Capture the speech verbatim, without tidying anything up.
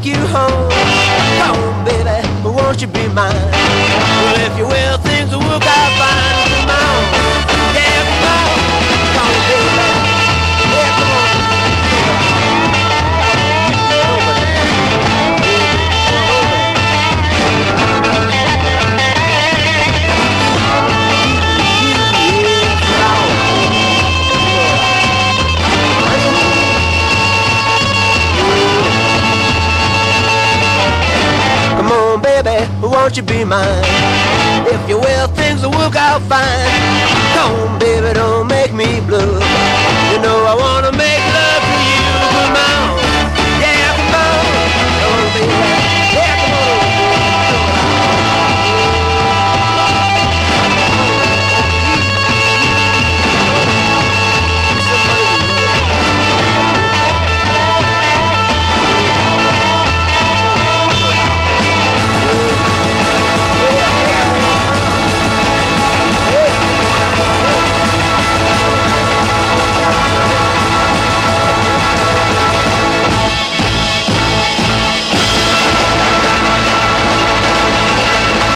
take you home. Come on, baby, won't you be mine? Well, if you will, things will work out fine. Come on, yeah, come on, come on, baby, yeah, come on. Come on, baby, won't you be mine? If you will, things will work out fine. Come on, baby, don't make me blue. You know I wanna